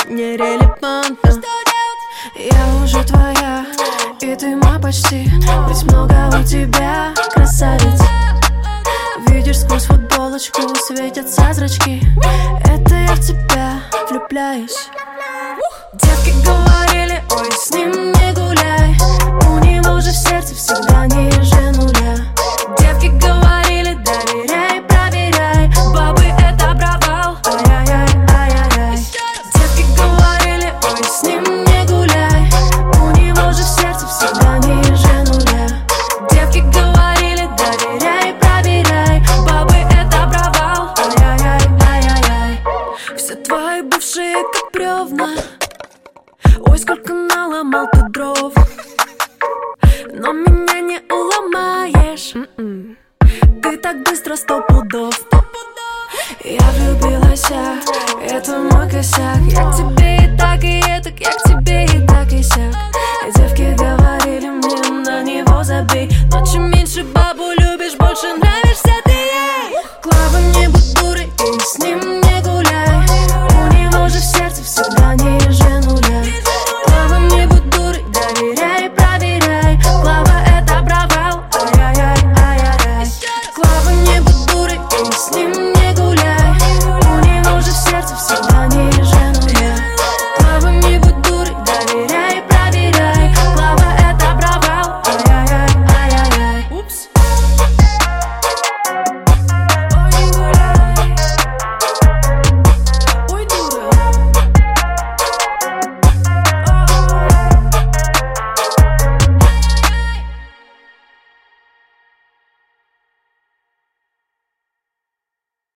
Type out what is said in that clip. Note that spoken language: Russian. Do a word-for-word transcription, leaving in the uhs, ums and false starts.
нерелевантно. Я уже твоя, и ты мой почти. Ведь много у тебя, красавиц. Видишь, сквозь футболочку светятся зрачки. Это я в тебя влюбляюсь. Девки говорили, ой, с ним не гуляй. У него же в сердце всегда ниже нуля. Девки говорили, доверяй, проверяй. Бабы это провал, ай-яй-яй, ай-яй-яй. Девки говорили, ой, с ним не гуляй. У него же в сердце всегда ниже нуля. Девки говорили, доверяй, проверяй. Бабы это провал, ай-яй-яй, ай-яй-яй. Все твои бывшие как бревна. Ой, сколько наломал ты дров, но меня не уломаешь. м-м. Ты так быстро, сто пудов. Я влюбилась, это мой косяк. Я к тебе